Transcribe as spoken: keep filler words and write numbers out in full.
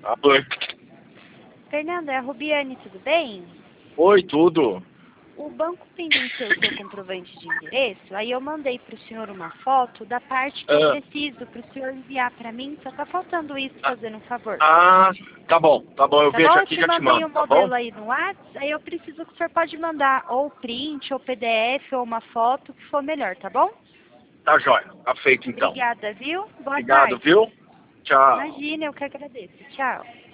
Alô? Fernando, é a Rubiane, tudo bem? Oi, tudo? O banco pendenciou o seu comprovante de endereço, aí eu mandei para o senhor uma foto da parte que eu Ah, preciso para o senhor enviar para mim, só tá faltando isso, fazendo um favor. ah, tá bom, tá bom, eu Tá bom? vejo Eu aqui e te já te mandei mando, o tá bom? modelo aí no WhatsApp, aí eu preciso que o senhor pode mandar ou print, ou P D F, ou uma foto, o que for melhor, tá bom? Tá jóia, tá feito então. Obrigada, viu? Boa Obrigado, tarde. viu? Tchau. Imagina, eu que agradeço. Tchau.